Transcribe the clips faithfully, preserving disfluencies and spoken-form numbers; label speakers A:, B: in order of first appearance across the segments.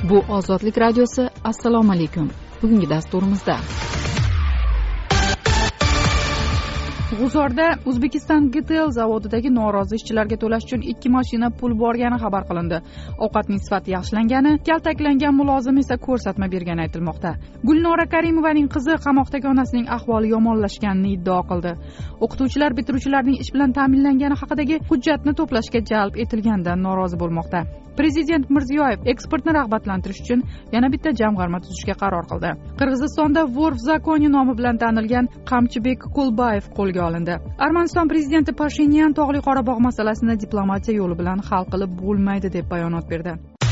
A: Bu Ozodlik radiosi. Assalomu alaykum. Bugungi dasturimizda G'uzorda O'zbekiston G T L zavodidagi norozi ishchilarga to'lash uchun ikki mashina pul borgani xabar qilindi. Ovqatning sifati yaxshilangani, kaltaklangan mulozim esa ko'rsatma bergani aytilmoqda. Gulnora Karimovaning qizi qamoqdagi onasining ahvoli yomonlashganini iddao qildi. O'qituvchilar bitiruvchilarning ish bilan ta'minlangani haqidagi hujjatni to'plashga jalb etilganidan norozi bo'lmoqda. Prezident Mirziyoyev eksportni rag'batlantirish uchun yana bitta jamg'arma tuzishga qaror qildi. Qirg'izistonda Vorf Zakoni nomi bilan tanilgan Qamchibek Kulbayev qo'lga olindi. Armaniston prezidenti Pashinyan Tog'li Qorabog' masalasini diplomatiya yo'li bilan hal qilib bo'lmaydi deb bayonot berdi.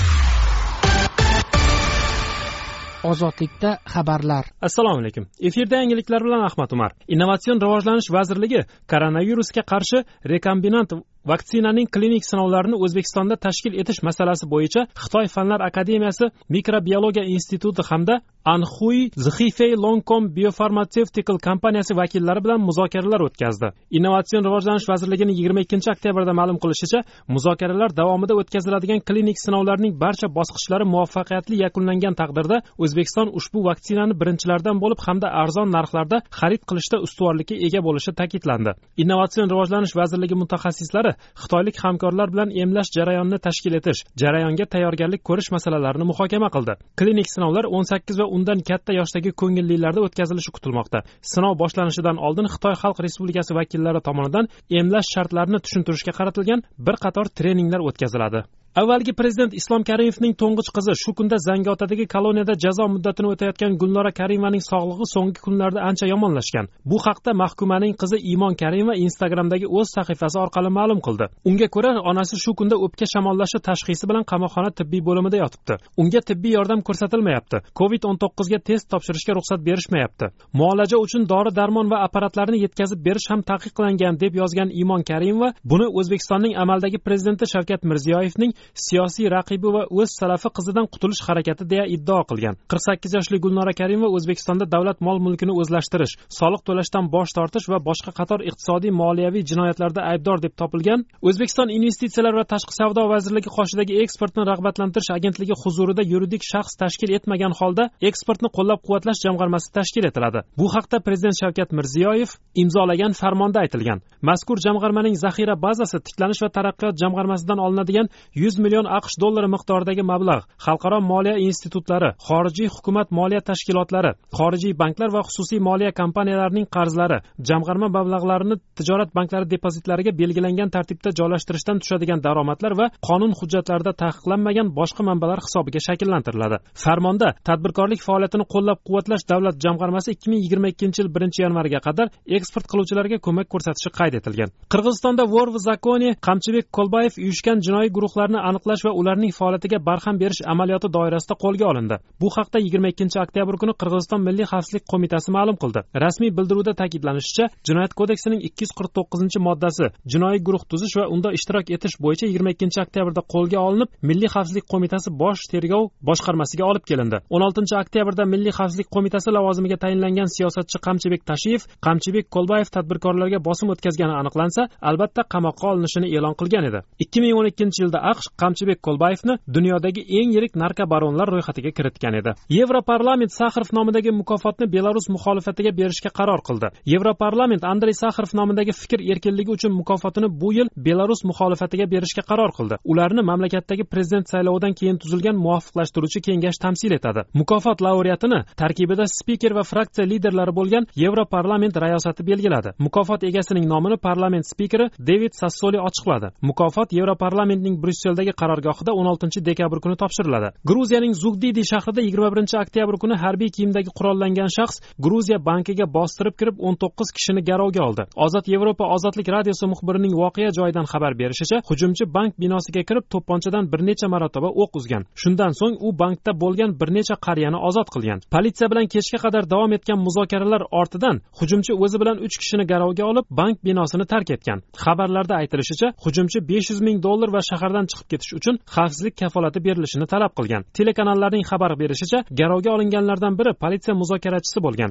B: Ozodlikda xabarlar.
C: Assalomu alaykum. Efirda yangiliklar bilan Ahmad Umar. Innovatsion rivojlanish vazirligi koronavirusga qarshi rekombinant vaksinaning klinik sinovlarini O'zbekistonda tashkil etish masalasi bo'yicha Xitoy Fanlar akademiyasi Mikrobiologiya instituti hamda Anhui Zhifei Longcom Biopharmaceutical kompaniyasi vakillari bilan muzokaralar o'tkazdi. Innovatsion rivojlanish vazirligining yigirma ikkinchi oktyabrda ma'lum qilishicha, muzokaralar davomida o'tkaziladigan klinik sinovlarning barcha bosqichlari muvaffaqiyatli yakunlangan taqdirda O'zbekiston ushbu vaksinani birinchilardan bo'lib hamda arzon narxlarda xarid qilishda ustuvorlikka ega bo'lishi ta'kidlandi. Innovatsion rivojlanish vazirligi mutaxassislari xitoylik hamkorlar bilan emlash jarayonini tashkil etish, jarayonga tayyorgarlik ko'rish masalalarini muhokama qildi. Klinik sinovlar o'n sakkiz va undan katta yoshdagi ko'ngillilarda o'tkazilishi kutilmoqda. Sinov boshlanishidan oldin Xitoy Xalq Respublikasi vakillari tomonidan emlash shartlarini tushuntirishga qaratilgan bir qator treninglar o'tkaziladi. Avvalgi prezident Islom Karimovning to'ng'ich qizi shu kunda Zangiotadagi koloniyada jazo muddatini o'tayotgan Gulnora Karimovaning sog'lig'i so'nggi kunlarda ancha yomonlashgan. Bu haqda mahkumaning qizi Imon Karimova Instagramdagi o'z sahifasi orqali ma'lum qildi. Unga ko'ra, onasi shu kunda o'pka shamollashi tashxisi bilan qamoqxona tibbiy bo'limida yotibdi. Unga tibbiy yordam ko'rsatilmayapti. covid o'n to'qqiz ga test topshirishga ruxsat berishmayapti. Muolaja uchun dori-darmon va apparatlarni yetkazib berish ham taqiqlangan deb yozgan Imon Karimova buni O'zbekistonning amaldagi prezidenti Shavkat Mirziyoyevning siyosiy raqibi va o'z salafi qizidan qutulish harakati deya iddao qilgan. qirq sakkiz yoshli Gulnora Karimova O'zbekistonda davlat mol-mulkini o'zlashtirish, soliq to'lashdan bosh tortish va boshqa qator iqtisodiy moliyaviy jinoyatlarda aybdor deb topilgan. O'zbekiston Investitsiyalar va tashqi savdo vazirligi qoshidagi eksportni rag'batlantirish agentligi huzurida yuridik shaxs tashkil etmagan holda eksportni qo'llab-quvvatlash jamg'armasi tashkil etiladi. Bu haqda prezident Shavkat Mirziyoyev imzolagan farmonda aytilgan. Mazkur jamg'armaning zaxira bazasi tiklanish va taraqqiyot jamg'armasidan olinadigan yuz million AQSh dollari miqdoridagi mablag', xalqaro moliya institutlari, xorijiy hukumat moliya tashkilotlari, xorijiy banklar va xususiy moliya kompaniyalarining qarzlari, jamg'arma mablag'larini tijorat banklari depozitlariga belgilangan tartibda joylashtirishdan tushadigan daromadlar va qonun hujjatlarida taqiqlanmagan boshqa manbalar hisobiga shakllantiriladi. Farmonda tadbirkorlik faoliyatini qo'llab-quvvatlash davlat jamg'armasi ikki ming yigirma ikkinchi yil birinchi yanvarga qadar eksport qiluvchilarga ko'mak ko'rsatishi qayd etilgan. Qirg'izistonda Vorf Zakoni Qamchibek Kulbayev uyushgan jinoiy guruhlarni aniqlash va ularning faoliyatiga barham berish amaliyoti doirasida qo'lga olindi. Bu haqda yigirma ikkinchi oktyabr kuni Qirg'iziston Milliy xavfsizlik qo'mitasi ma'lum qildi. Rasmiy bildiruvda ta'kidlanishicha, Jinoyat kodeksining ikki yuz qirq to'qqizinchi moddasi jinoiy guruh tuzish va unda ishtirok etish bo'yicha yigirma ikkinchi oktyabrda qo'lga olinib, Milliy xavfsizlik qo'mitasi bosh tergov boshqarmasiga olib kelindi. o'n oltinchi oktyabrda Milliy xavfsizlik qo'mitasi lavozimiga tayinlangan siyosatchi Qamchibek Tashiyev, Qamchibek Kulbayev tadbirkorlarga bosim o'tkazgani aniqlansa, albatta qamoqqa olinishini e'lon qilgan edi. ikki ming o'n ikkinchi yilda AQSh Qamchibek Kulbayevni dunyodagi eng yirik narkobaronlar ro'yxatiga kiritgan edi. Yevroparlament Sakharov nomidagi mukofotni Belarus muxolifatiga berishga qaror qildi. Yevroparlament Andrey Sakharov nomidagi fikr erkinligi uchun mukofotini bu yil Belarus muxolifatiga berishga qaror qildi. Ularni mamlakatdagi prezident saylovidan keyin tuzilgan muvofiqlashtiruvchi kengash tamsil etadi. Mukofot laureatini tarkibida spiker va fraksiya liderlari bo'lgan Yevroparlament rayosati belgiladi. Mukofot egasining nomini parlament spikeri David Sassoli ochiqladi. Mukofot Yevroparlamentning Brusseldagi qarorgohida o'n oltinchi dekabr kuni topshiriladi. Gruziyaning Zugdidi shahrida yigirma birinchi oktyabr kuni harbiy kiyimdagi qurollangan shaxs Gruziya bankiga bostirib kirib o'n to'qqiz kishini garovga oldi. Ozod Yevropa Ozodlik radiosi muxbirining voqea joyidan xabar berishicha, hujumchi bank binosiga kirib to'pponchadan bir necha marotaba o'q uzgan. Shundan so'ng u bankda bo'lgan bir necha qariyani ozod qilgan. Politsiya bilan kechga qadar davom etgan muzokaralar ortidan hujumchi o'zi bilan uch kishini garovga olib, bank binosini tark etgan. Xabarlarda aytilishicha, hujumchi besh yuz ming dollar va shahardan chiqib ketish uchun xavfsizlik kafolati berilishini talab qilgan. Telekanallarning xabar berishicha, garovga olinganlardan biri politsiya muzokarachisi bo'lgan.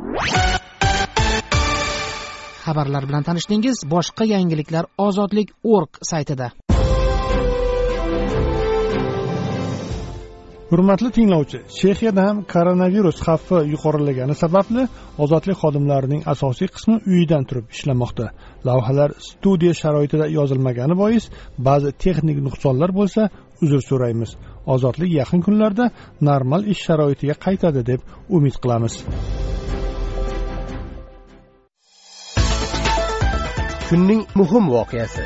B: Xabarlar bilan tanishdingiz. Boshqa yangiliklar ozodlik nokta org saytida.
D: Hurmatli tinglovchi, Chexiyada ham koronavirus xavfi yuqorilagani sababli ozodlik xodimlarining asosiy qismi uyidan turib ishlamoqda. Lavhalar studiya sharoitida yozilmagani bois ba'zi texnik nuqsonlar bo'lsa, uzr so'raymiz. Ozodlik yaqin kunlarda normal ish sharoitiga qaytadi deb umid qilamiz.
E: Kunning muhim voqeasi.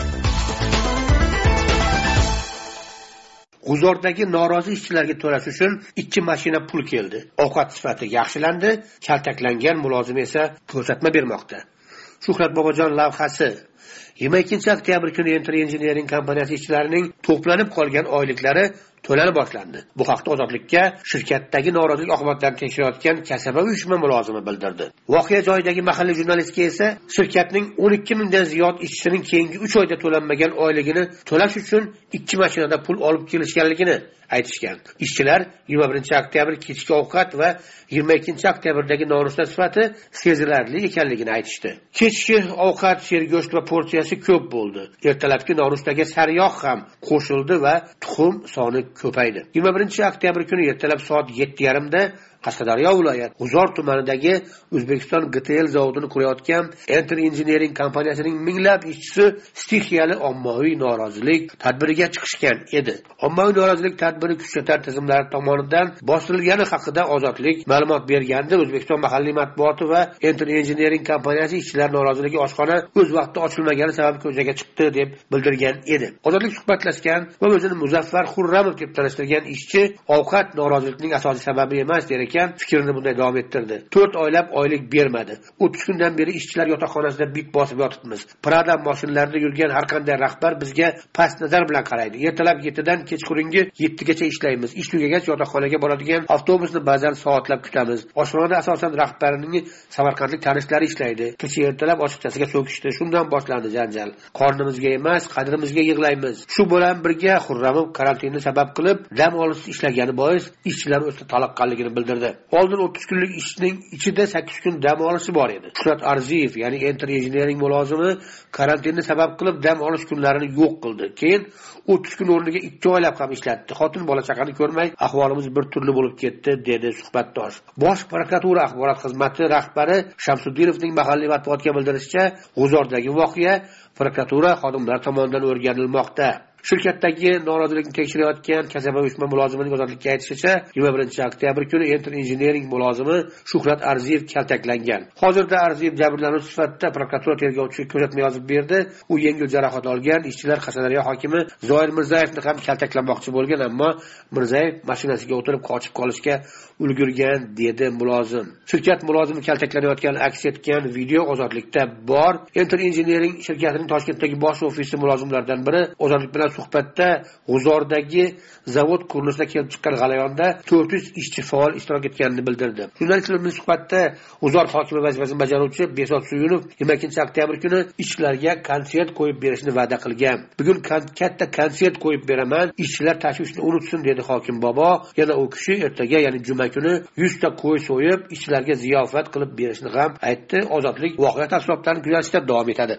F: G'uzordagi norozi ishchilarga to'lash uchun ikki mashina pul keldi. Ovqat sifati yaxshilandi, kaltaklangan mulozim esa ko'rsatma bermoqda. Shuhrat Bobojon lavhasi. yigirma ikkinchi oktyabr kuni Enter Engineering kompaniyasi ishchilarining to'planib qolgan oyliklari to'lanib boshlandi. Bu haqda Ozodlikka shirkatdagi norozilik oqibatlarini tekshirayotgan kasaba uyushma mulozimi bildirdi. Voqea joyidagi mahalliy jurnalistga esa shirkatning o'n ikki mingdan ziyod ishchisining keyingi uch oyda to'lanmagan oyligini to'lash uchun ikki mashinada pul olib kelishganligini aytishgan. Ishchilar yigirma birinchi oktyabr kechki ovqat va yigirma ikkinchi oktyabrdagi nonushta sifati sezilarli ekanligini aytishdi. Kechki ovqat sergo'sht va porsiyasi ko'p bo'ldi. Ertalabki nonushtaga sariyog' ham qo'shildi va tuxum soni ko'paydi. yigirma birinchi oktyabr kuni ertalab soat yetti yarim da Qashqadaryo viloyat G'uzor tumanidagi O'zbekiston G T L zavodini qurayotgan Enter Engineering kompaniyasining minglab ishchisi stixiyali ommaviy norozilik tadbiriga chiqishgan edi. Ommaviy norozilik tadbiri kuchlar tizimlari tomonidan bostirilgani haqida Ozodlik ma'lumot berganda O'zbekiston mahalliy matbuoti va Enter Engineering kompaniyasi ishchilar noroziligi oshxona o'z vaqtida ochilmagani sabab ko'chaga chiqdi deb bildirgan edi. Ozodlik suhbatlashgan va o'zini Muzaffar Xurramov deb tanishtirgan ishchi ovqat noroziligining asosiy sababi emas der fikrini bunday davom ettirdi. to'rt oylab oylik bermadi. o'ttiz kundan beri ishchilar yotoqxonasida bit bosib yotibmiz. Prada mashinlarida yurgan har qanday rahbar bizga past nazar bilan qaraydi. Ertalab yettidan kechqurungi yettigacha ishlaymiz. Ish tugagach yotoqxonaga boradigan avtobusni ba'zan soatlab kutamiz. Oshxonada asosan rahbarning samarqandlik tanishlari ishlaydi. Kecha ertalab ochiqchasiga so'kishdi. Shundan boshlandi janjal. Qornimizga emas, qadrimizga yig'laymiz. Shu bilan birga Xurramov karantinni sabab qilib dam olish ishlagani bois ishchilar o'zida toliqqanligini bildirdi. Oldin o'ttiz kunlik ishning ichida sakkiz kun dam olishi bor edi. Shuhrat Arziyev, ya'ni Enter Engineering mulozimi karantinni sabab qilib dam olish kunlarini yo'q qildi. Keyin o'ttiz kun o'rniga ikki oylab ham ishlatdi. Xotin bola chaqani ko'rmay ahvolimiz bir turli bo'lib ketdi, dedi suhbatdosh. Bosh prokuratura axborot xizmati rahbari Shamsuddinovning mahalliy matbuotga bildirishicha, G'uzordagi voqea prokuratura xodimlari tomonidan o'rganilmoqda. Shirkatdagi norozilikni tekshirayotgan kasaba uyushma mulozimining Ozodlikka aytishicha, yigirma birinchi oktyabr kuni Enter Engineering mulozimi Shuhrat Arziyev kaltaklangan. Hozirda Arziyev jabrlanuvchi sifatida prokuratura tergovchiga ko'rsatma yozib berdi. U yengil jarohat olgan. Ishchilar Qashqadaryo hokimi Zoir Mirzayevni ham kaltaklamoqchi bo'lgan, ammo Mirzayev mashinasiga o'tirib qochib qolishga ulgurgan, dedi mulozim. Shirkat mulozimi kaltaklanayotgani aks etgan video Ozodlikda bor. Enter Engineering shirkatining Toshkentdagi bosh ofisi mulozimlaridan biri Ozodlik bilan suhbatda G'uzordagi zavod qurilishida kelib chiqqan g'alayonda to'rt yuz ishchi faol ishtirok etganini bildirdi. Jurnalistlar bilan suhbatda G'uzor hokimi vazifasini bajaruvchi Besot Suyunov yigirma ikkinchi oktyabr kuni ishchilarga konsert qo'yib berishni va'da qilgan. Bugun katta konsert qo'yib beraman, ishchilar tashvishni unutsin, dedi hokim bobo. Yana u kishi ertaga, ya'ni juma kuni yuz ta qo'y so'yib, ishchilarga ziyofat qilib berishni ham aytdi. Ozodlik voqea tafsilotlarini kuzatishda davom etadi.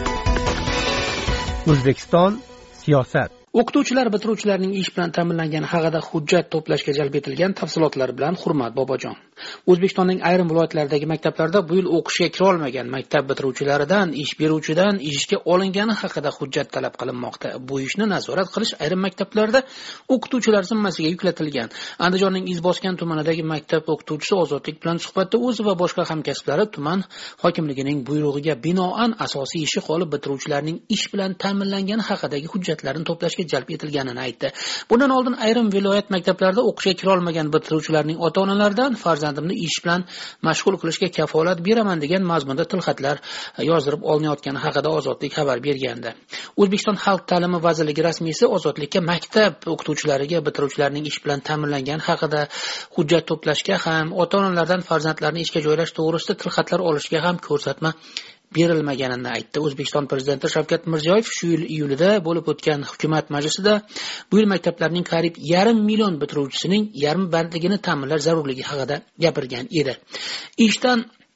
E: O'zbekiston siyosat.
B: O'qituvchilar bitiruvchilarning ish bilan ta'minlangani haqida hujjat to'plashga jalb etilgan tafsilotlar bilan Hurmat Bobojon. O'zbekistonning ayrim viloyatlaridagi maktablarda bu yil o'qishga kira olmagan maktab bitiruvchilaridan ish beruvchidan ishga olingani haqida hujjat talab qilinmoqda. Bu ishni nazorat qilish ayrim maktablarda o'qituvchilar zimmasiga yuklatilgan. Andijonning Izboskan tumanidagi maktab o'qituvchisi Ozodlik bilan suhbatda o'zi va boshqa hamkasblari tuman hokimligining buyrug'iga binoan asosiy ishi qolib bitiruvchilarning ish bilan ta'minlangani haqidagi hujjatlarni to'plashga jalb etilganini aytdi. Bundan oldin ayrim viloyat maktablarida o'qishga kira olmagan bitiruvchilarning ota-onalaridan farzandimni ish bilan mashg'ul qilishga kafolat beraman degan mazmunda tilxatlar yozdirib olinayotgani haqida Ozodlik xabar bergandi. O'zbekiston Xalq ta'limi vazirligi rasmiysi Ozodlikka maktab o'qituvchilariga bitiruvchilarning ish bilan ta'minlangani haqida hujjat to'plashga ham, ota-onalardan farzandlarini ishga joylash to'g'risida tilxatlar olishga ham ko'rsatma berilmaganini aytdi. O'zbekiston prezidenti Shavkat Mirziyoyev shu yil iyulida bo'lib o'tgan hukumat majlisida bu yil maktablarning qariyb yarim million bitiruvchisining yarmi bandligini ta'minlash zarurligi haqida gapirgan edi. Ishdan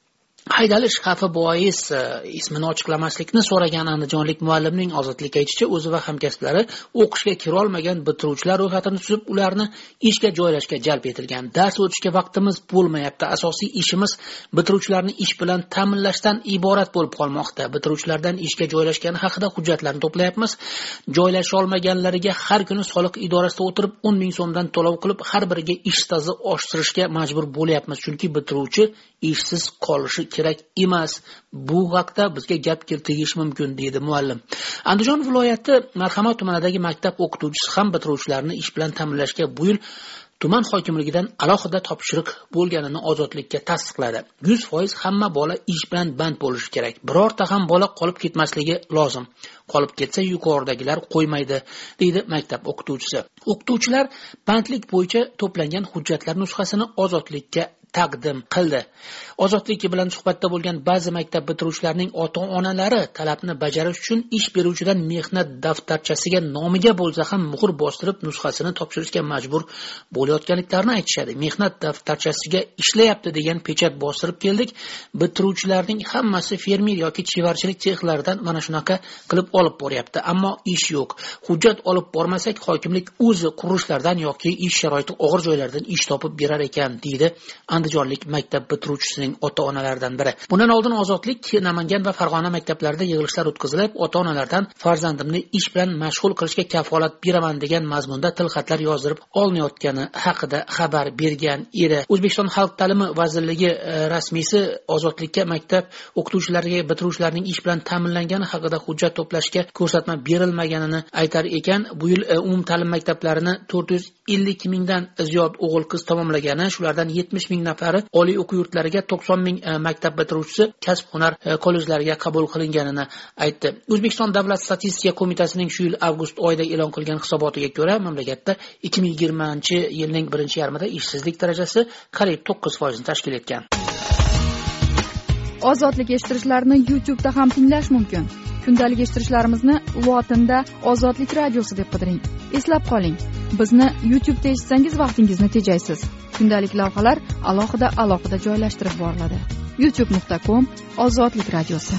B: haydalish xavfi bois ismini ochiqlamaslikni so'ragan andijonlik muallimning Ozodlikka aytishicha, o'zi va hamkasblari o'qishga kira olmagan bitiruvchilar ro'yxatini tuzib, ularni ishga joylashga jalb etilgan. Dars o'tishga vaqtimiz bo'lmayapti. Asosiy ishimiz bitiruvchilarni ish bilan ta'minlashdan iborat bo'lib qolmoqda. Bitiruvchilardan ishga joylashgani haqida hujjatlarni to'playapmiz. Joylasha olmaganlariga har kuni soliq idorasida o'tirib o'n ming so'mdan to'lov qilib, har biriga ish staji oshirishga majbur bo'lyapmiz. Chunki bitiruvchi ishsiz qolishi kerak emas. Bu haqda bizga gap keltirish mumkin, deydi muallim. Andijon viloyati Marhamat tumanidagi maktab o'qituvchisi ham bitiruvchilarni ish bilan ta'minlashga bu yil tuman hokimligidan alohida topshiriq bo'lganini Ozodlikka tasdiqladi. yuz foiz hamma bola ish bilan band bo'lishi kerak. Birorta ham bola qolib ketmasligi lozim. Qolib ketsa yuqoridagilar qo'ymaydi, deydi maktab o'qituvchisi. O'qituvchilar bandlik bo'yicha to'plangan hujjatlar nusxasini Ozodlikka taqdim qildi. Ozodlik bilan suhbatda bo'lgan ba'zi maktab bitiruvchilarining ota-onalari talabni bajarish uchun ish beruvchidan mehnat daftarchasiga nomiga bo'lsa ham muhr bostirib nusxasini topshirishga majbur bo'layotganliklarini aytishadi. Mehnat daftarchasiga ishlayapti degan pechat bostirib keldik. Bitiruvchilarning hammasi fermer yoki chevarchilik texlaridan mana shunaqa qilib olib boryapti, ammo ish yo'q. Hujjat olib bormasak, hokimlik o'zi qurilishlardan yoki ish sharoiti og'ir joylardan ish topib berar ekan, deydi andijonlik maktab bitiruvchisining ota-onalaridan biri. Bundan oldin Ozodlik Namangan va Farg'ona maktablarida yig'ilishlar o'tkazilib, ota-onalardan farzandimni ish bilan mashg'ul qilishga kafolat beraman degan mazmunda tilxatlar yozdirib olinayotgani haqida xabar bergan edi. O'zbekiston Xalq ta'limi vazirligi rasmiysi Ozodlikka maktab o'qituvchilariga bitiruvchilarning ish bilan ta'minlangani haqida hujjat to'plashga ko'rsatma berilmaganini aytar ekan. Bu yil umum ta'lim maktablarini to'rt yuz ellik mingdan ziyod o'g'il-qiz tamomlagani, shulardan yetmish ming nafari oliy o'quv yurtlariga, to'qson ming maktab bitiruvchisi kasb-hunar kollejlariga qabul qilinganini aytdi. O'zbekiston Davlat statistika qo'mitasining shu yil avgust oyida e'lon qilgan hisobotiga ko'ra, mamlakatda ikki ming yigirmanchi yilning birinchi yarmida ishsizlik darajasi qariyb to'qqiz foizni tashkil etgan.
A: Ozodlik eshittirishlarni YouTube'da ham tinglash mumkin. Kundalik eshittirishlarimizni lotinda Ozodlik radiosi deb qidiring. Eslab qoling, bizni YouTube'da eshitsangiz vaqtingizni tejaysiz. Kundalik lavhalar alohida alohida joylashtirib boriladi. youtube nuqta com Ozodlik radiosi.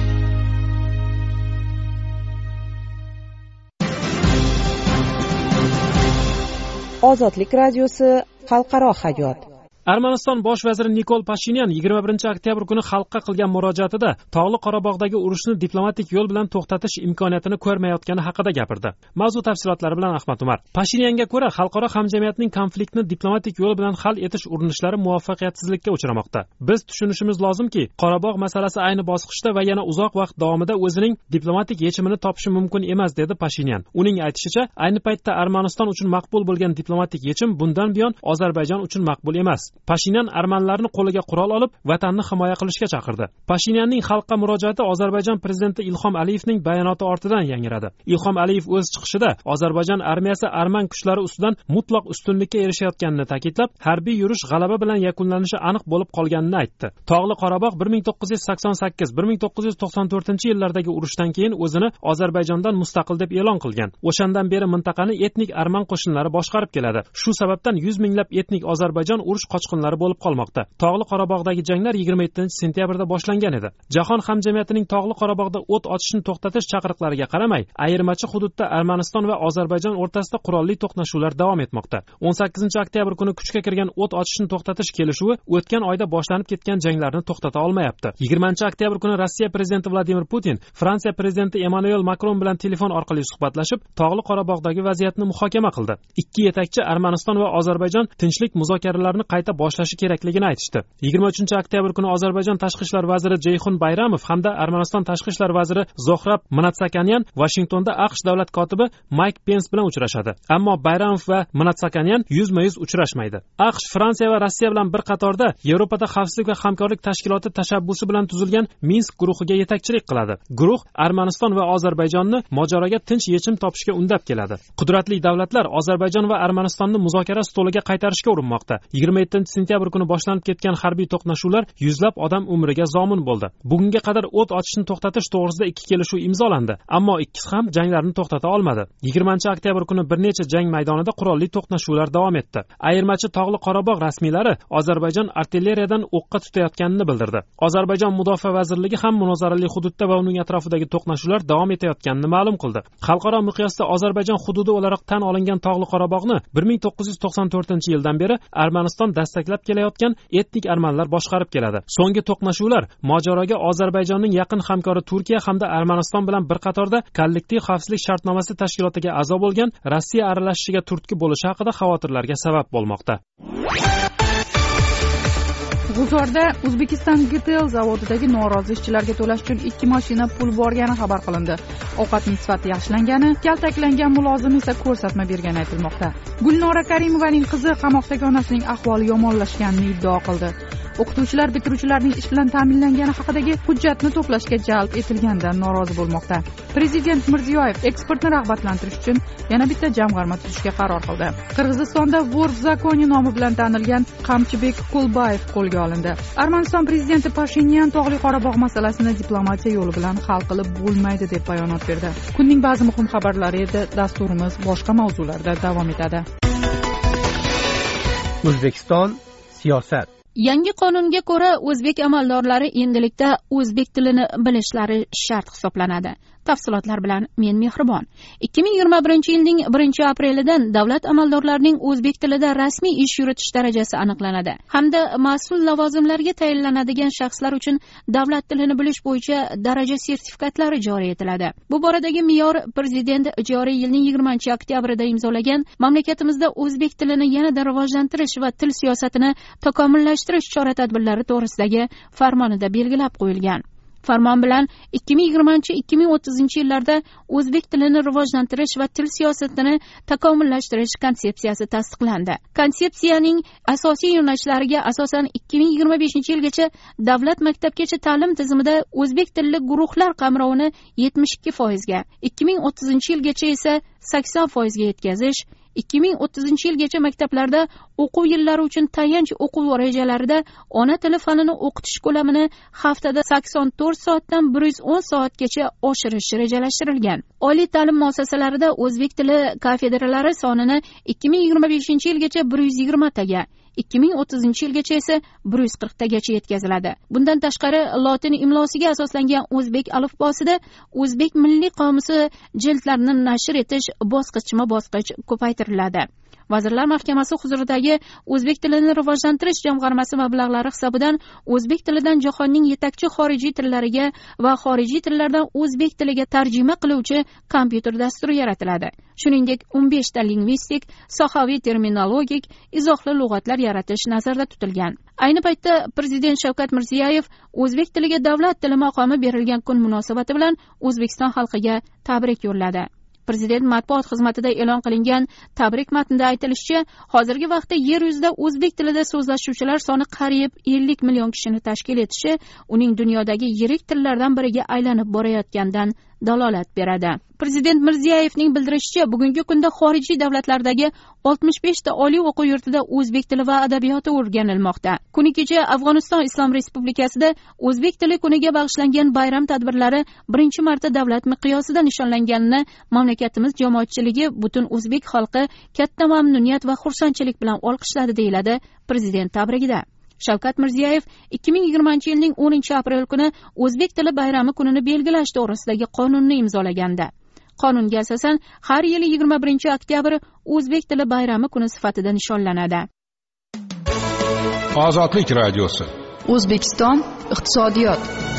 G: Ozodlik radiosi xalqaro hayot.
C: Armaniston bosh vaziri Nikol Pashinyan yigirma birinchi oktyabr kuni xalqqa qilgan murojaatida Tog'li Qorabog'dagi urushni diplomatik yo'l bilan to'xtatish imkoniyatini ko'rmayotgani haqida gapirdi. Mavzu tafsilotlari bilan Ahmad Umar. Pashinyanga ko'ra, xalqaro hamjamiyatning konfliktni diplomatik yo'l bilan hal etish urinishlari muvaffaqiyatsizlikka uchramoqda. Biz tushunishimiz lozimki, Qorabog' masalasi ayni bosqichda va yana uzoq vaqt davomida o'zining diplomatik yechimini topishi mumkin emas, dedi Pashinyan. Uning aytishicha, ayni paytda Armaniston uchun maqbul bo'lgan diplomatik yechim bundan buyon Ozarbayjon uchun maqbul emas. Pashinyan armanlarni qo'liga qurol olib, vatanni himoya qilishga chaqirdi. Pashinyanning xalqqa murojaati Ozarbayjon prezidenti Ilhom Aliyevning bayonoti ortidan yangradi. Ilhom Aliyev o'z chiqishida Ozarbayjon armiyasi arman kuchlari ustidan mutlaq ustunlikka erishayotganini ta'kidlab, harbiy yurish g'alaba bilan yakunlanishi aniq bo'lib qolganini aytdi. Tog'li Qorabog' bir ming to'qqiz yuz sakson sakkiz bir ming to'qqiz yuz to'qson to'rtinchi yillardagi urushdan keyin o'zini Ozarbayjondan mustaqil deb e'lon qilgan. O'shandan beri mintaqani etnik arman qo'shinlari boshqarib keladi. Shu sababdan yuz minglab etnik Ozarbayjon urush qochqinlari bo'lib qolmoqda. Tog'li Qorabog'dagi janglar yigirma yettinchi sentyabrda boshlangan edi. Jahon hamjamiyatining Tog'li Qorabog'da o't ochishni to'xtatish chaqiriqlariga qaramay, ayirmachi hududda Armaniston va Ozarbayjon o'rtasida qurolli to'qnashuvlar davom etmoqda. o'n sakkizinchi oktyabr kuni kuchga kirgan o't ochishni to'xtatish kelishuvi o'tgan oyda boshlanib ketgan janglarni to'xtata olmayapti. yigirmanchi oktyabr kuni Rossiya prezidenti Vladimir Putin Fransiya prezidenti Emmanuel Macron bilan telefon orqali suhbatlashib, Tog'li Qorabog'dagi vaziyatni muhokama qildi. Ikki yetakchi Armaniston va Ozarbayjon tinchlik muzokaralarini qayta boshlashi kerakligini aytishdi. yigirma uchinchi oktyabr kuni Ozarbayjon tashqi ishlar vaziri Jeyxun Bayramov hamda Armaniston tashqi ishlar vaziri Zohrab Mnatsakyanyan Washingtonda AQSh davlat kotibi Mike Pence bilan uchrashadi. Ammo Bayramov va Mnatsakyanyan yuzma-yuz uchrashmaydi. AQSh, Fransiya va Rossiya bilan bir qatorda Yevropada xavfsizlik va hamkorlik tashkiloti tashabbusi bilan tuzilgan Minsk guruhiga yetakchilik qiladi. Guruh Armaniston va Ozarbayjonni mojaroga tinch yechim topishga undab keladi. Qudratli davlatlar Ozarbayjon va Armanistonni muzokara stoliga qaytarishga urinmoqda. yigirma yettinchi to'qqizinchi sentyabr kuni boshlanib ketgan harbiy to'qnashuvlar yuzlab odam umriga zomin bo'ldi. Bugunga qadar o't ochishni to'xtatish to'g'risida ikki kelishuv imzolandi, ammo ikkisi ham janglarni to'xtata olmadi. yigirmanchi oktyabr kuni bir necha jang maydonida qurolli to'qnashuvlar davom etdi. Ayirmachi Tog'li Qorabog' rasmiylari Ozarbayjon artilleriyadan o'qqa tutayotganini bildirdi. Ozarbayjon Mudofaa vazirligi ham munozarali hududda va uning atrofidagi to'qnashuvlar davom etayotganini ma'lum qildi. Xalqaro miqyosda Ozarbayjon hududi o'laroq tan olingan Tog'li Qorabog'ni bir ming to'qqiz yuz to'qson to'rtinchi yildan beri Armaniston dastaklab kelayotgan etnik armanlar boshqarib keladi. So'nggi to'qnashuvlar mojaroga Ozarbayjonning yaqin hamkori Turkiya hamda Armaniston bilan bir qatorda kollektiv xavfsizlik shartnomasi tashkilotiga a'zo bo'lgan Rossiya aralashishiga turtki bo'lishi haqida xavotirlarga sabab bo'lmoqda.
A: G'uzorda O'zbekiston Gitel zavodidagi norozi ishchilarga to'lash uchun ikki mashina pul borgani xabar qilindi. Ovqatning sifati yaxshilangani, kaltaklangan mulozim esa ko'rsatma bergani aytilmoqda. Gulnora Karimovaning qizi qamoqdagi onasining ahvoli yomonlashganini iddao qildi. O'qituvchilar bitiruvchilarning ish bilan ta'minlangani haqidagi hujjatni to'plashga jalb etilganidan norozi bo'lmoqda. Prezident Mirziyoyev eksportni rag'batlantirish uchun yana bitta jamg'arma tuzishga qaror qildi. Qirg'izistonda World Zakoni nomi bilan tanilgan Qamchibek Kulbayev qo'lga olindi. Armaniston prezidenti Pashinyan Tog'li Qorabog' masalasini diplomatiya yo'li bilan hal qilib bo'lmaydi deb bayonot berdi. Kunning ba'zi muhim xabarlari edi. Dasturimiz boshqa mavzularda davom etadi.
E: O'zbekiston siyosat.
H: Yangi qonunga ko'ra o'zbek amaldorlari endilikda o'zbek tilini bilishlari shart hisoblanadi. Tafsilotlar bilan men Mehribon. ikki ming yigirma birinchi yilning birinchi aprelidan davlat amaldorlarining o'zbek tilida rasmiy ish yuritish darajasi aniqlanadi hamda mas'ul lavozimlarga tayinlanadigan shaxslar uchun davlat tilini bilish bo'yicha daraja sertifikatlari joriy etiladi. Bu boradagi me'yor prezident joriy yilning yigirmanchi oktyabrida imzolagan mamlakatimizda o'zbek tilini yanada rivojlantirish va til siyosatini takomillashtirish chora-tadbirlari to'g'risidagi farmonida belgilab qo'yilgan. Farmon bilan ikki ming yigirmanchi ikki ming o'ttizinchi yillarda o'zbek tilini rivojlantirish va til siyosatini takomillashtirish konsepsiyasi tasdiqlandi. Konsepsiyaning asosiy yo'nalishlariga asosan ikki ming yigirma beshinchi yilgacha davlat maktabgacha ta'lim tizimida o'zbek tilli guruhlar qamrovini yetmish ikki foizga, ikki ming o'ttizinchi yilgacha esa sakson foizga yetkazish, ikki ming o'ttizinchi yilgacha maktablarda o'quv yillari uchun tayanch o'quv rejalarida ona tili fanini o'qitish ko'lamini haftada sakson to'rt soatdan bir yuz o'n soatgacha oshirish rejalashtirilgan. Oliy ta'lim muassasalarida o'zbek tili kafedralari sonini ikki ming yigirma beshinchi yilgacha bir yuz yigirma taga, ikki ming o'ttizinchi yilgacha esa bir yuz qirq tagacha yetkaziladi. Bundan tashqari lotin imlosiga asoslangan o'zbek alifbosida o'zbek milliy qomusi jildlarini nashr etish bosqichma-bosqich ko'paytiriladi. Vazirlar Mahkamasi huzuridagi o'zbek tilini rivojlantirish jamg'armasi mablag'lari hisobidan o'zbek tilidan jahonning yetakchi xorijiy tillariga va xorijiy tillardan o'zbek tiliga tarjima qiluvchi kompyuter dasturi yaratiladi. Shuningdek, o'n besh ta lingvistik, sohaviy terminologik, izohli lug'atlar yaratish nazarda tutilgan. Ayni paytda Prezident Shavkat Mirziyoyev o'zbek tiliga davlat tili maqomi berilgan kun munosabati bilan O'zbekiston xalqiga tabrik yo'lladi. Prezident matbuot xizmatida e'lon qilingan tabrik matnida aytilishicha, hozirgi vaqtda yer yuzida o'zbek tilida so'zlashuvchilar soni qariyb ellik million kishini tashkil etishi uning dunyodagi yirik tillardan biriga aylanib borayotganidan dalolat beradi. Prezident Mirziyoyevning bildirishicha, bugungi kunda xorijiy davlatlardagi oltmish besh ta oliy o'quv yurtida o'zbek tili va adabiyoti o'rganilmoqda. Kuni kecha Afg'oniston Islom Respublikasida o'zbek tili kuniga bag'ishlangan bayram tadbirlari birinchi marta davlat miqyosida nishonlanganini mamlakatimiz jamoatchiligi butun o'zbek xalqi katta mamnuniyat va xursandchilik bilan olqishladi, deyiladi prezident tabrigida. Shavkat Mirziyoyev ikki ming yigirmanchi yilning o'ninchi aprel kuni o'zbek tili bayrami kunini belgilash to'g'risidagi qonunni imzolagandi. Qonunga asosan har yili yigirma birinchi oktyabr o'zbek tili bayrami kuni sifatida nishonlanadi.
I: Ozodlik radiosi.
A: O'zbekiston iqtisodiyot.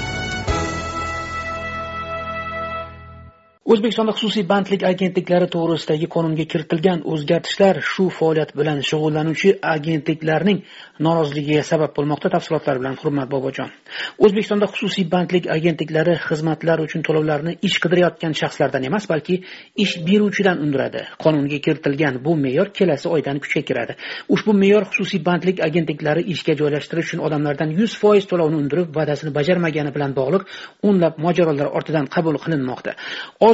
B: O'zbekistonda xususiy bandlik agentliklari to'g'risidagi qonunga kiritilgan o'zgartishlar shu faoliyat bilan shug'ullanuvchi agentliklarning noroziligiga sabab bo'lmoqda. Tafsilotlar bilan Hurmat Bobojon. O'zbekistonda xususiy bandlik agentliklari xizmatlar uchun to'lovlarni ish qidirayotgan shaxslardan emas, balki ish beruvchidan undiradi. Qonunga kiritilgan bu me'yor kelasi oydan kuchga kiradi. Ushbu me'yor xususiy bandlik agentliklari ishga joylashtirish uchun odamlardan yuz foiz to'lovni undirib, va'dasini bajarmagani bilan bog'liq o'nlab mojarolar ortidan qabul qilinmoqda.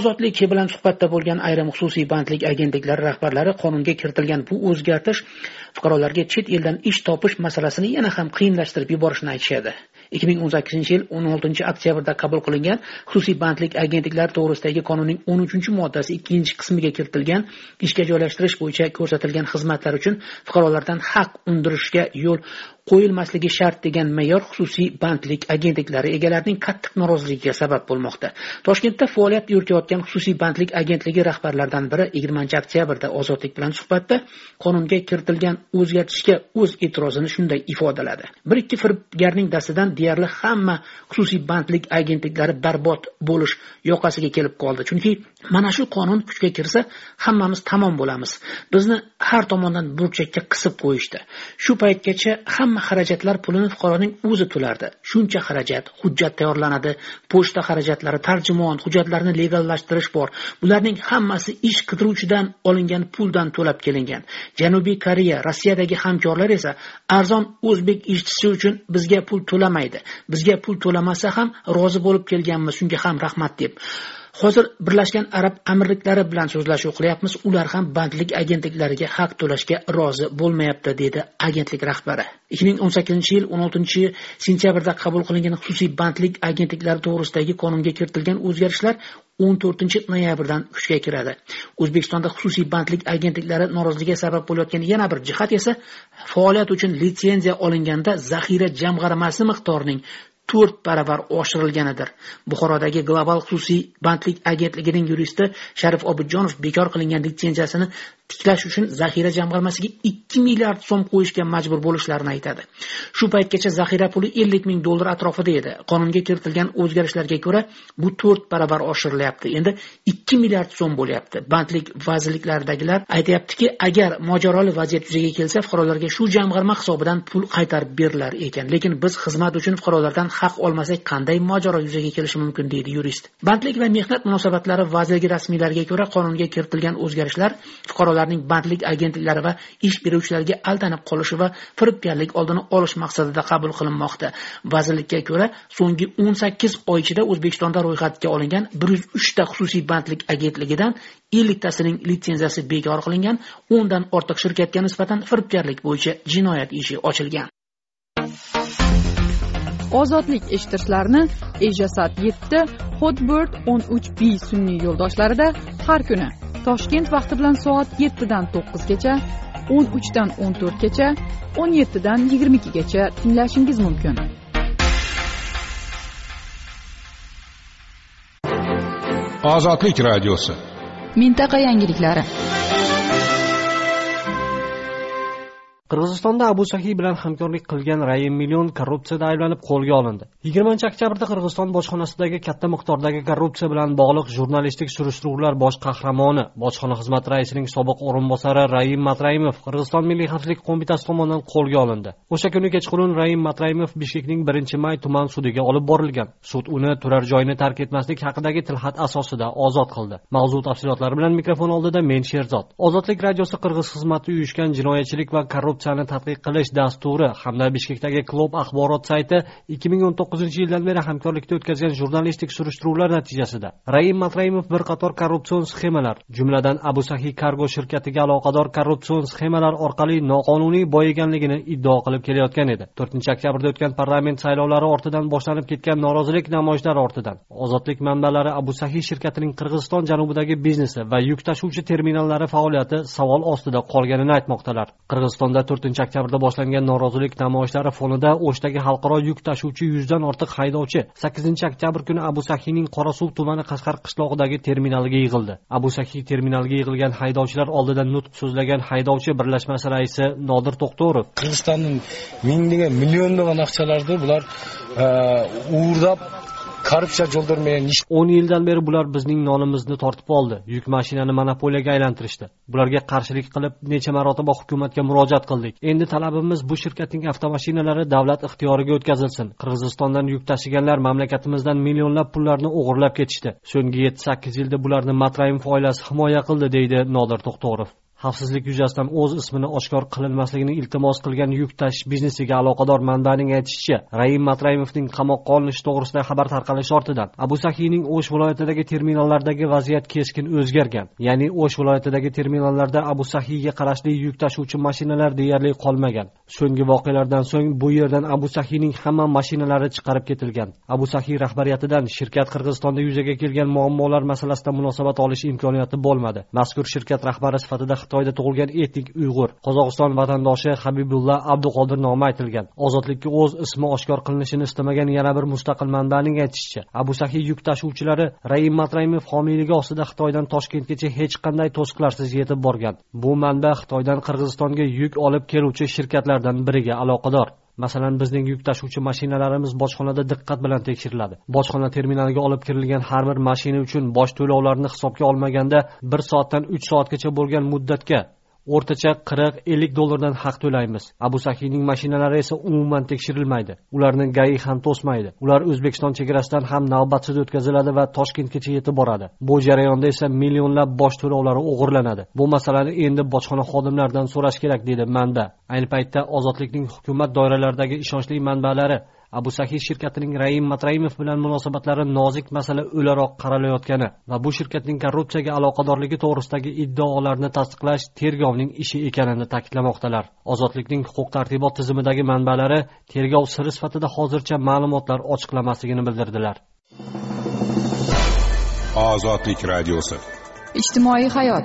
B: ozodlik bilan suhbatda bo'lgan ayrim xususiy bandlik agentliklari rahbarlari qonunga kiritilgan bu o'zgartish fuqarolarga chet eldan ish topish masalasini yana ham qiyinlashtirib yuborishini aytishadi. ikki ming o'n sakkizinchi yil o'n oltinchi oktyabrda qabul qilingan xususiy bandlik agentliklari to'g'risidagi qonunning o'n uchinchi moddasi ikkinchi qismiga kiritilgan ishga joylashtirish bo'yicha ko'rsatilgan xizmatlar uchun fuqarolardan haq undirishga yo'l qo'yilmasligi shart degan me'yor xususiy bandlik agentliklari egalarining qattiq noroziligiga sabab bo'lmoqda. Toshkentda faoliyat yuritayotgan xususiy bandlik agentligi rahbarlaridan biri yigirmanchi oktyabrda Ozodlik bilan suhbatda qonunga kiritilgan o'zgartishga o'z e'tirozini shunday ifodaladi. Bir ikki firibgarning dastidan deyarli hamma xususiy bandlik agentliklari barbod bo'lish yoqasiga kelib qoldi. Chunki mana shu qonun kuchga kirsa, hammamiz tamom bo'lamiz. Bizni har tomondan burchakka qisib qo'yishdi. Shu paytgacha hamma xarajatlar pulini fuqaroning o'zi to'lardi. Shuncha xarajat, hujjat tayyorlanadi, pochta xarajatlari, tarjimon, hujjatlarni legallashtirish bor. Bularning hammasi ish qidiruvchidan olingan puldan to'lab kelingan. Janubiy Koreya, Rossiyadagi hamkorlar esa arzon o'zbek ishchisi uchun bizga pul to'lamaydi. Bizga pul to'lamasa ham rozi bo'lib kelganmiz, shunga ham rahmat deb. Hozir Birlashgan Arab Amirliklari bilan so'zlashuv qilyapmiz. Ular ham bandlik agentliklariga haq to'lashga rozi bo'lmayapti, dedi agentlik rahbari. ikki ming o'n sakkizinchi yil o'n oltinchi sentyabrda qabul qilingan xususiy bandlik agentliklari to'g'risidagi qonunga kiritilgan o'zgarishlar o'n to'rtinchi noyabrdan kuchga kiradi. O'zbekistonda xususiy bandlik agentliklari noroziligiga sabab bo'layotgan yana bir jihat esa faoliyat uchun litsenziya olinganda zaxira jamg'armasi miqdorining to'rt baravar oshirilganidir. Buxorodagi Global xususiy bandlik agentligining yuristi Sharif Obidjonov bekor qilingan litsenziyasini tiklash uchun zaxira jamg'armasiga ikki milliard so'm qo'yishga majbur bo'lishlarini aytadi. Shu paytgacha zaxira puli ellik ming dollar atrofida edi. Qonunga kiritilgan o'zgarishlarga ko'ra bu to'rt baravar oshirilyapti. Endi ikki milliard so'm bo'lyapti. Bandlik vazirliklaridagilar aytayaptiki, agar mojaroli vaziyat yuzaga kelsa, fuqarolarga shu jamg'arma hisobidan pul qaytarib berilar ekan. Lekin biz xizmat uchun fuqarolardan haq olmasak qanday mojaro yuzaga kelishi mumkin, deydi yurist. Bandlik va mehnat munosabatlari vazirligi rasmiylariga ko'ra qonunga kiritilgan o'zgarishlar fuqarolarning bandlik agentliklari va ish beruvchilarga aldanib qolishi va firibgarlik oldini olish maqsadida qabul qilinmoqda. Vazirlikka ko'ra, so'nggi o'n sakkiz oy ichida O'zbekistonda ro'yxatga olingan bir yuz uch ta xususiy bandlik agentligidan ellik tasining litsenziyasi bekor qilingan, o'ndan ortiq shirkatga nisbatan firibgarlik bo'yicha jinoyat ishi ochilgan.
A: Ozodlik eshittirishlarni Ejasat yetti, Hotbird o'n uch B sun'iy yo'ldoshlarida har kuni Toshkent vaqti bilan soat yettidan to'qqizgacha, o'n uchdan o'n to'rtgacha, o'n yettidan yigirma ikkigacha tinglashingiz mumkin.
I: Ozodlik radiosi.
A: Mintaqa yangiliklari.
E: Qirg'izistonda Abu Sahiy bilan hamkorlik qilgan Raim Million korrupsiyada ayblanib qo'lga olindi. yigirmanchi oktyabrda Qirg'iziston bojxonasidagi katta miqdordagi korrupsiya bilan bog'liq jurnalistik surishtiruvlar bosh qahramoni, bojxona xizmati raisining sobiq o'rinbosari Raim Matraimov Qirg'iziston Milliy xavfsizlik qo'mitasi tomonidan qo'lga olindi. O'sha kuni kechqurun Raim Matraimov Bishkekning birinchi may tuman sudiga olib borilgan. Sud uni turar joyini tark etmaslik haqidagi tilxat asosida ozod qildi. Mavzu tafsilotlari bilan mikrofon oldida men Sherzod. Ozodlik radiosi Qirg'iz xizmati uyushgan jinoyatchilik va korrupsiya tadqiq qilish dasturi hamda Bishkekdagi Klub axborot sayti ikki ming o'n to'qqizinchi yildan beri hamkorlikda o'tkazgan jurnalistik surishtiruvlar natijasida Raim Matraimov bir qator korrupsion sxemalar, jumladan Abu Sahiy Cargo shirkatiga aloqador korrupsion sxemalar orqali noqonuniy boyiganligini iddao qilib kelayotgan edi. to'rtinchi oktyabrda o'tgan parlament saylovlari ortidan boshlanib ketgan norozilik namoyishlari ortidan Ozodlik manbalari Abu Sahiy shirkatining Qirg'iziston janubidagi biznesi va yuk tashuvchi terminallari faoliyati savol ostida qolganini aytmoqdalar. Qirg'izistonda to'rtinchi oktyabrda boshlangan norozilik namoyishlari fonida O'shdagi xalqaro yuk tashuvchi yuzdan ortiq haydovchi sakkizinchi oktyabr kuni Abu Sahiyning Qorasuv tumani Qashqar qishlog'idagi terminaliga yig'ildi. Abu Sahiy terminaliga yig'ilgan haydovchilar oldidan nutq so'zlagan haydovchi birlashmasi raisi Nodir To'xtorov
J: Qirg'izistonning minglagan millionlagan aqchalarni bular uğurdab korrupsiya yo'ldirmagan ish.
E: o'n yildan beri bular bizning nonimizni tortib oldi. Yuk mashinani monopoliyaga aylantirishdi. Bularga qarshilik qilib necha marotaba hukumatga murojaat qildik. Endi talabimiz bu shirkatning avtomashinalari davlat ixtiyoriga o'tkazilsin. Qirg'izistondan yuk tashiganlar mamlakatimizdan millionlab pullarni o'g'irlab ketishdi. So'nggi yetti sakkiz yilda bularni Matraimov oilasi himoya qildi, deydi Nodir To'xtorov. xavfsizlik yuzasidan o'z ismini oshkor qilinmasligini iltimos qilgan yuk tashish biznesiga aloqador manbaning aytishicha, Raim Matraimovning qamoqqa olinishi to'g'risida xabar tarqalishi ortidan Abu Sahiyning O'sh viloyatidagi terminallardagi vaziyat keskin o'zgargan. Ya'ni O'sh viloyatidagi terminallarda Abu Sahiyga qarashli yuk tashuvchi mashinalar deyarli qolmagan. So'nggi voqealardan so'ng bu yerdan Abu Sahiyning hamma mashinalari chiqarib ketilgan. Abu Sahiy rahbariyatidan shirkat Qirg'izistonda yuzaga kelgan muammolar masalasida munosabat olish imkoniyati bo'lmadi. Mazkur shirkat rahbari sifatida Xitoyda tug'ilgan etnik Uyg'ur, Qozog'iston vatandoshi Habibulla Abduqodir nomi aytilgan. Ozodlikka o'z ismi oshkor qilinishini istamagan yana bir mustaqil manbaning aytishicha, Abu Sahiy yuk tashuvchilari Raim Matraimov homiyligi ostida Xitoydan Toshkentgacha hech qanday to'siqlarsiz yetib borgan. Bu manba Xitoydan Qirg'izistonga yuk olib keluvchi shirkatlardan biriga aloqador. Masalan, bizning yuk tashuvchi mashinalarimiz bojxonada diqqat bilan tekshiriladi. Bojxona terminaliga olib kirilgan har bir mashina uchun boj to'lovlarini hisobga olmaganda bir soatdan uch soatgacha bo'lgan muddatga o'rtacha qirq ellik dollardan haq to'laymiz. Abu Sahiyning mashinalari esa umuman tekshirilmaydi. Ularning G A I ham to'smaydi. Ular O'zbekiston chegarasidan ham navbatsiz o'tkaziladi va Toshkentgacha yetib boradi. Bu jarayonda esa millionlab boj to'lovlari o'g'irlanadi. Bu masalani endi bojxona xodimlaridan so'rash kerak, dedi manba. Ayni paytda Ozodlikning hukumat doiralaridagi ishonchli manbalari Abu Sahiy shirkatining Raim Matraimov bilan munosabatlari nozik masala o'laroq qaralayotgani va bu shirkatning korrupsiyaga aloqadorligi to'g'risidagi iddaolarni tasdiqlash tergovning ishi ekanini ta'kidlamoqdalar. Ozodlikning huquq-tartibot tizimidagi manbalari tergov siri sifatida hozircha ma'lumotlar ochiqlamasligini bildirdilar.
I: Ozodlik radiosi.
A: Ijtimoiy hayot.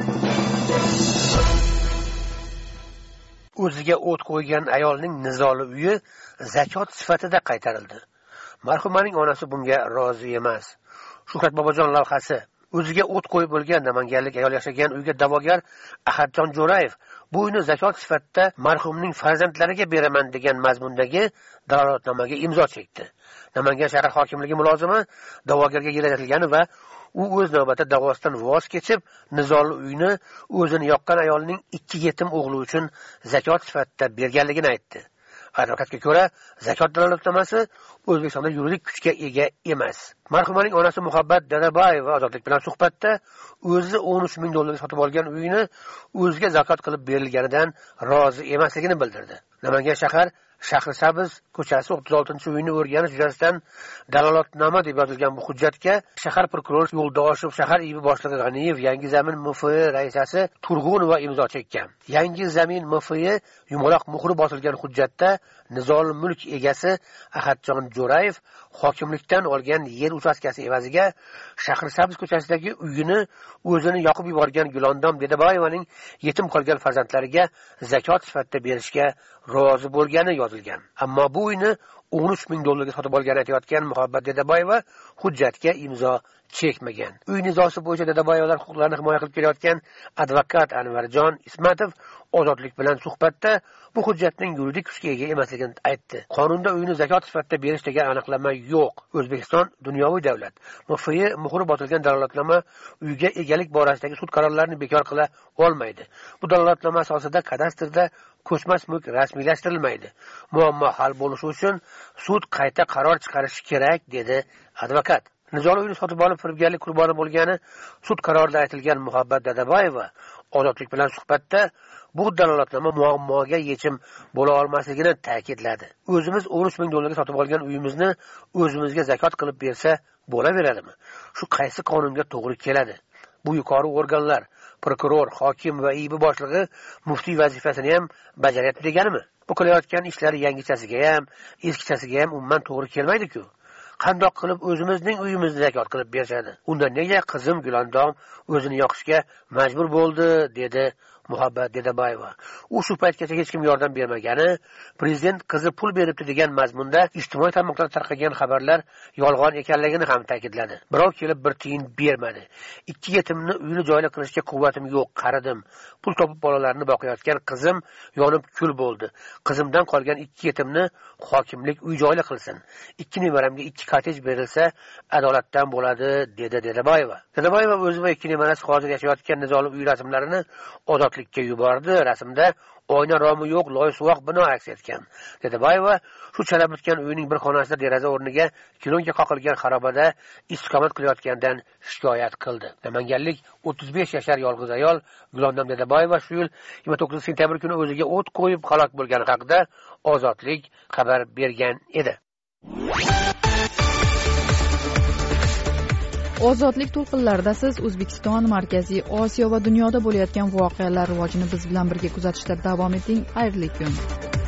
F: O'ziga o't qo'ygan ayolning nizoli uyi zakot sifatida qaytarildi. Marhumaning onasi bunga rozi emas. Shuhrat Bobojon lavhasi. O'ziga o't qo'yib bo'lgan namanganlik ayol yashagan uyga da'vogar Ahadjon Jo'rayev bu uyni zakot sifatida marhumning farzandlariga beraman degan mazmundagi dalolatnomaga imzo chekdi. Namangan shahar hokimligi mulozimi da'vogarga yaratilgani va u o'z navbatida da'vosidan voz kechib, nizoli uyni o'zini yoqqan ayolning ikki yetim o'g'li uchun zakot sifatida berganligini aytdi. Advokatga ko'ra, zakot dalolatnomasi O'zbekistonda yuridik kuchga ega emas. Marhumaning onasi Muhabbat Dadabayeva Ozodlik bilan suhbatda o'zi o'n uch ming dollarga sotib olgan uyini o'ziga zakot qilib berilganidan rozi emasligini bildirdi. Namangan shahar Shahrisabz ko'chasi o'ttiz oltinchi uyni o'rganish yuzasidan dalolatnoma deb yozilgan bu hujjatga shahar prokurori Yo'ldoshev, shahar I B boshlig'i G'aniyev, Yangi Zamin M F I raisasi Turg'unova imzo chekkan. Yangi Zamin M F I yumaloq muhri bosilgan hujjatda nizoli mulk egasi Ahadjon Jo'rayev hokimlikdan olgan yer uchastkasi evaziga Shahrisabz ko'chasidagi uyini o'zini yoqib yuborgan Gulondom Dedaboyevaning yetim qolgan farzandlariga zakot sifatida berishga rozi bo'lgani yozilgan. Ammo bu uyni o'n uch ming dollarga sotib olgani aytayotgan Muhabbat Dedaboyeva hujjatga imzo chekmagan. Uy nizosi bo'yicha Dedaboyevalar huquqlarini himoya qilib kelayotgan advokat Anvarjon Ismatov Ozodlik bilan suhbatda bu hujjatning yuridik kuchga ega emasligini aytdi. Qonunda uyni zakot sifatida berish degan aniqlama yo'q. O'zbekiston dunyoviy davlat. M F I muhri bosilgan dalolatnoma uyga egalik borasidagi sud qarorlarini bekor qila olmaydi. Bu dalolatnoma asosida kadastrda ko'chmas mulk rasmiylashtirilmaydi. Muammo hal bo'lishi uchun sud qayta qaror chiqarishi kerak, dedi advokat. Nizoli uyni sotib olib firibgarlik qurboni bo'lgani sud qarorida aytilgan Muhabbat Dadaboyeva Ozodlik bilan suhbatda bu dalolatnoma muammoga yechim bo'la olmasligini ta'kidladi. O'zimiz o'n uch ming dollarga sotib olgan uyimizni o'zimizga zakot qilib bersa bo'laveradimi? Shu qaysi qonunga to'g'ri keladi? Bu yuqori organlar, prokuror, hokim va I B boshlig'i muftiy vazifasini ham bajaryapti deganimi? Bu qilayotgan ishlari yangichasiga ham, eskichasiga ham umuman to'g'ri kelmaydi-ku. Qandoq qilib o'zimizning uyimizni zakot qilib berishadi? Unda nega qizim Gulondom o'zini yoqishga majbur bo'ldi, dedi Muhabbat Dedaboyeva. U shu paytgacha hech kim yordam bermagani, prezident qizi pul beribdi degan mazmunda ijtimoiy tarmoqlarda tarqagan xabarlar yolg'on ekanligini ham ta'kidladi. Birov kelib bir tiyin bermadi. Ikki yetimni uyli joyli qilishga quvvatim yo'q, qaridim. Pul topib bolalarni boqayotgan qizim yonib kul bo'ldi. Qizimdan qolgan ikki yetimni hokimlik uy joyli qilsin. Ikki nevaramga ikki kotej berilsa adolatdan bo'ladi, dedi Dedaboyeva. Dedaboyeva o'zi va ikki nevarasi hozir yashayotgan nizoli uy rasmlarini Ozodlik yo'qlikka yubordi. Rasmda oyna romi yo'q loysuvoq bino aks etgan. Dedaboyeva shu chala bitgan uyning bir xonasida deraza o'rniga kilonga qoqilgan xarobada istiqomat qilayotgandan shikoyat qildi. Namanganlik o'ttiz besh yashar yolg'iz ayol Gulondam Dedaboyeva shu yil yigirma to'qqizinchi sentyabr kuni o'ziga o't qo'yib halok bo'lgani haqida Ozodlik xabar bergan edi.
A: Ozodlik to'lqinlarida siz O'zbekiston, Markaziy Osiyo va dunyoda bo'layotgan voqealar rivojini biz bilan birga kuzatishda davom eting. Xayrli kun.